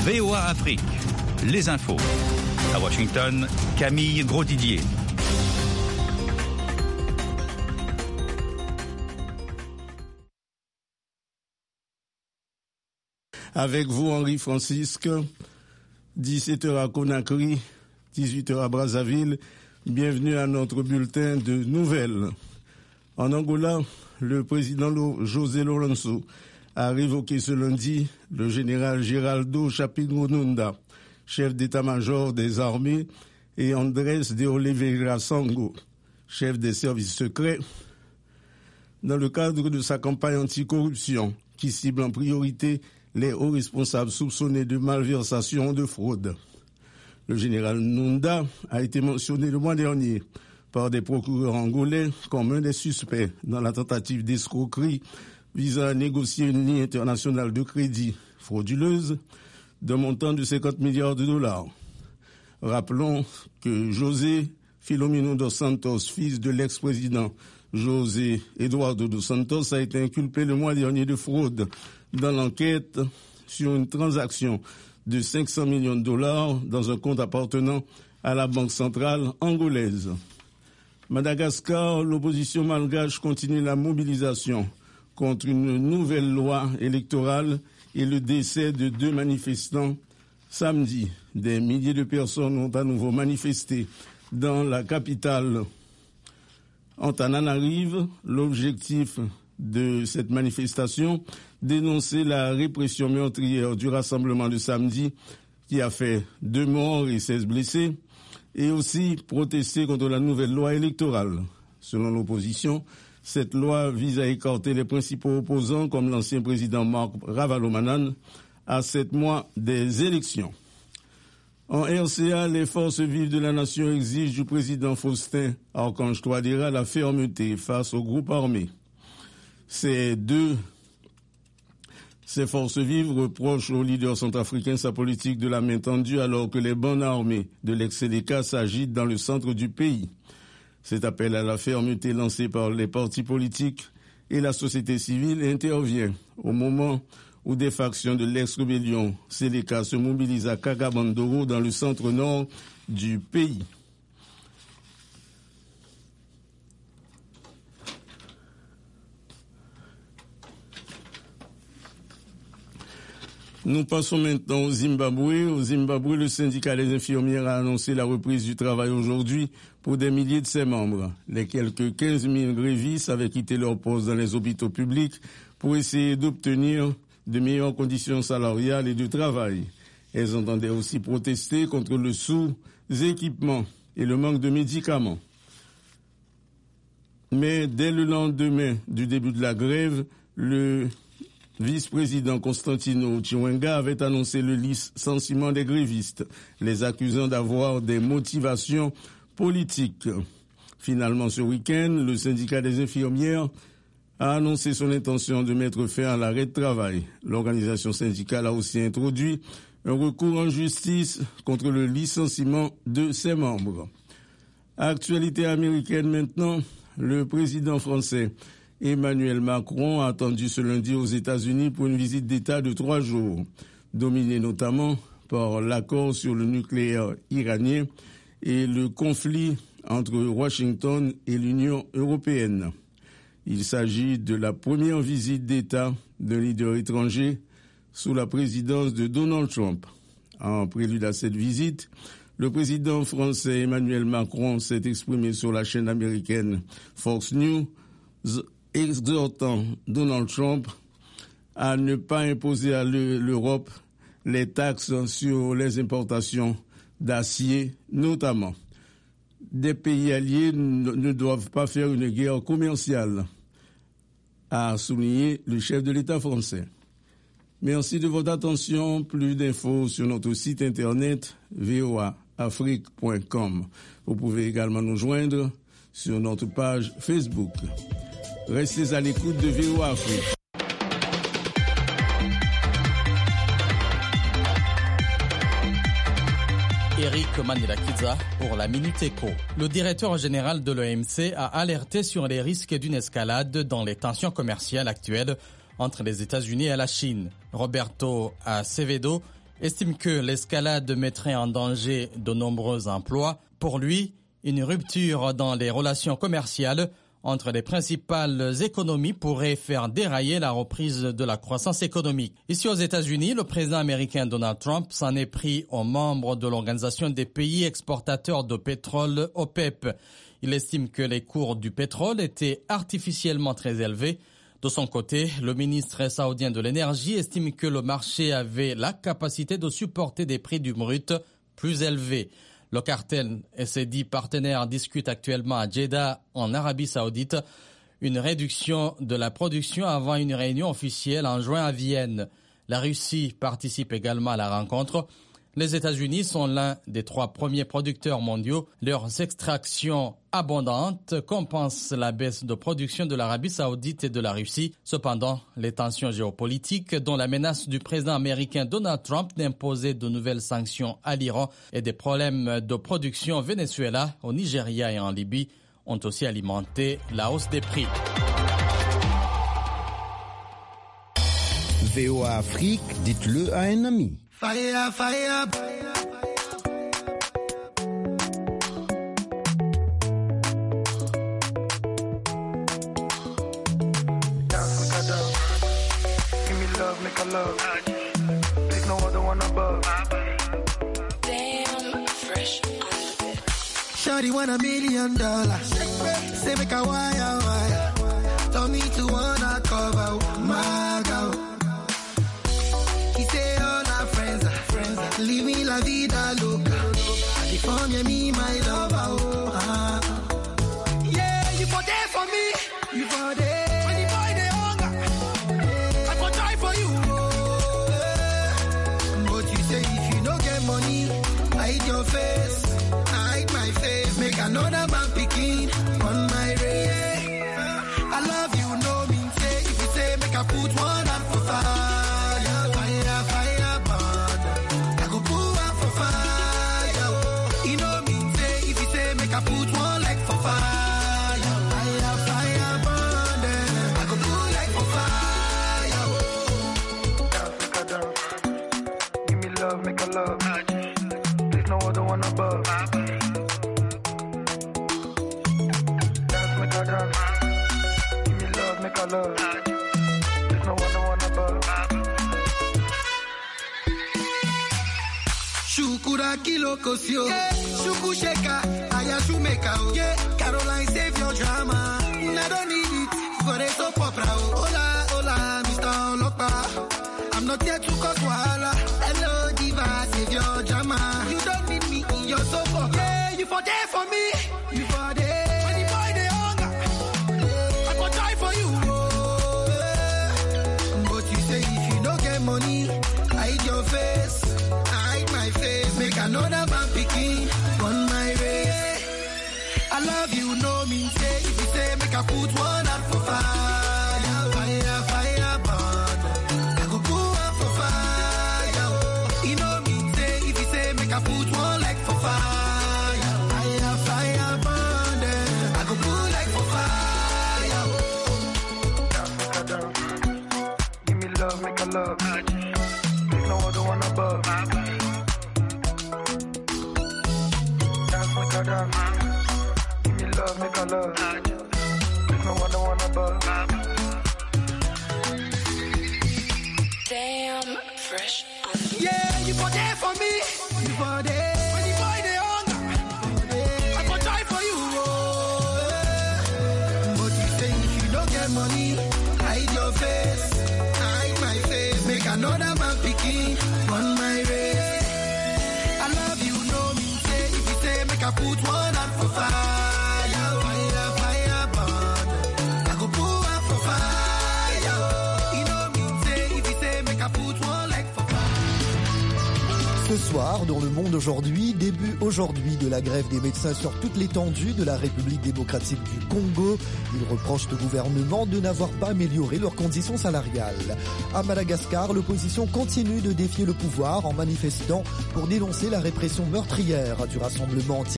VOA Afrique, les infos. À Washington, Camille Grosdidier. Avec vous, Henri Francisque, 17h à Conakry, 18h à Brazzaville. Bienvenue à notre bulletin de nouvelles. En Angola, le président José Lourenço a révoqué ce lundi le général Geraldo Chapingo Nunda, chef d'état-major des armées, et Andrés de Oliveira Sango, chef des services secrets, dans le cadre de sa campagne anticorruption qui cible en priorité les hauts responsables soupçonnés de malversation ou de fraude. Le général Nunda a été mentionné le mois dernier par des procureurs angolais comme un des suspects dans la tentative d'escroquerie visant à négocier une ligne internationale de crédit frauduleuse d'un montant de 50 milliards de dollars. Rappelons que José Filomeno dos Santos, fils de l'ex-président José Eduardo dos Santos, a été inculpé le mois dernier de fraude dans l'enquête sur une transaction de 500 millions de dollars dans un compte appartenant à la Banque centrale angolaise. Madagascar, l'opposition malgache continue la mobilisation contre une nouvelle loi électorale et le décès de 2 manifestants samedi. Des milliers de personnes ont à nouveau manifesté dans la capitale Antananarive. L'objectif de cette manifestation, dénoncer la répression meurtrière du rassemblement de samedi qui a fait 2 morts et 16 blessés, et aussi protester contre la nouvelle loi électorale. Selon l'opposition, cette loi vise à écarter les principaux opposants comme l'ancien président Marc Ravalomanane à 7 mois des élections. En RCA, les forces vives de la nation exigent du président Faustin Archange Touadéra la fermeté face aux groupes armés. Ces forces vives reprochent au leader centrafricain sa politique de la main tendue alors que les bandes armées de l'ex-Séléka s'agitent dans le centre du pays. Cet appel à la fermeté lancé par les partis politiques et la société civile intervient au moment où des factions de l'ex-rébellion Séléka se mobilisent à Kagabandoro dans le centre-nord du pays. Nous passons maintenant au Zimbabwe. Au Zimbabwe, le syndicat des infirmières a annoncé la reprise du travail aujourd'hui pour des milliers de ses membres. Les quelques 15 000 grévistes avaient quitté leur poste dans les hôpitaux publics pour essayer d'obtenir de meilleures conditions salariales et de travail. Elles entendaient aussi protester contre le sous-équipement et le manque de médicaments. Mais dès le lendemain du début de la grève, le vice-président Constantino Chiwenga avait annoncé le licenciement des grévistes, les accusant d'avoir des motivations politiques. Finalement, ce week-end, le syndicat des infirmières a annoncé son intention de mettre fin à l'arrêt de travail. L'organisation syndicale a aussi introduit un recours en justice contre le licenciement de ses membres. Actualité américaine maintenant, le président français Emmanuel Macron a attendu ce lundi aux États-Unis pour une visite d'État de 3 jours, dominée notamment par l'accord sur le nucléaire iranien et le conflit entre Washington et l'Union européenne. Il s'agit de la première visite d'État d'un leader étranger sous la présidence de Donald Trump. En prélude à cette visite, le président français Emmanuel Macron s'est exprimé sur la chaîne américaine Fox News, exhortant Donald Trump à ne pas imposer à l'Europe les taxes sur les importations d'acier, notamment. Des pays alliés ne doivent pas faire une guerre commerciale, a souligné le chef de l'État français. Merci de votre attention. Plus d'infos sur notre site internet voaafrique.com. Vous pouvez également nous joindre sur notre page Facebook. Restez à l'écoute de VOA Afrique. Eric Manirakiza pour la Minute Éco. Le directeur général de l'OMC a alerté sur les risques d'une escalade dans les tensions commerciales actuelles entre les États-Unis et la Chine. Roberto Acevedo estime que l'escalade mettrait en danger de nombreux emplois. Pour lui, une rupture dans les relations commerciales entre les principales économies pourrait faire dérailler la reprise de la croissance économique. Ici aux États-Unis, le président américain Donald Trump s'en est pris aux membres de l'Organisation des pays exportateurs de pétrole, OPEP. Il estime que les cours du pétrole étaient artificiellement très élevés. De son côté, le ministre saoudien de l'énergie estime que le marché avait la capacité de supporter des prix du brut plus élevés. Le cartel et ses 10 partenaires discutent actuellement à Jeddah, en Arabie Saoudite, une réduction de la production avant une réunion officielle en juin à Vienne. La Russie participe également à la rencontre. Les États-Unis sont l'un des 3 premiers producteurs mondiaux. Leurs extractions abondantes compensent la baisse de production de l'Arabie Saoudite et de la Russie. Cependant, les tensions géopolitiques, dont la menace du président américain Donald Trump d'imposer de nouvelles sanctions à l'Iran et des problèmes de production au Venezuela, au Nigeria et en Libye, ont aussi alimenté la hausse des prix. VOA Afrique, dites-le à un ami. Fire, fire. Dance, make a dance. Give me love, make a love. There's no other one above. Damn, fresh on the bed. Shawty want $1 million. Say make a wire. Told me to wanna cover my girl. Leave me la vida loca. They form me my lover. Oh, yeah, you for there for me. You for there. When the boy they hunger, I for try for you. Oh, but you say if you don't get money, hide your face, hide my face. Make another man picking on my race. I love you, no mean say. If you say make I put one hand for fire. Yeah, Shuku Sheka, Ayashumeka, yeah, Caroline, save your drama. I don't need it for a soap opera. Hola, hola, Mr. Olopa. I'm not here to cause wahala. Hello, diva, save your drama. You don't need me in your soap opera. Yeah, you for there for me. You for there. When the boy they hunger, I for try for you. Oh, yeah. But you say if you don't get money, hide your face, hide my face. Make another man picking on my race. I love you, no mean say. If you say make I put one hand for fire, fire, fire, burn. I go put one for fire. You know mean say. If you say make I put one leg for fire, fire, fire, burn. I go put leg for fire. Dance, give me love, make a love. There's no other one above. Dance. Give me love, make a love. There's no other one above. Damn, fresh on the bed. Yeah, you for there for me. You for there. When the boy they hunger, I for try for you. Oh, yeah. But you say if you don't get money, hide your face, hide my face. Make another man picking on my race. I love you, no me say. If you say make I put one hand for fire, fire, fire, burn. I go put one for fire. You know me say. If you say make I put one leg for fire. Ce soir, dans Le Monde aujourd'hui, début aujourd'hui de la grève des médecins sur toute l'étendue de la République démocratique du Congo. Ils reprochent au gouvernement de n'avoir pas amélioré leurs conditions salariales. À Madagascar, l'opposition continue de défier le pouvoir en manifestant pour dénoncer la répression meurtrière du rassemblement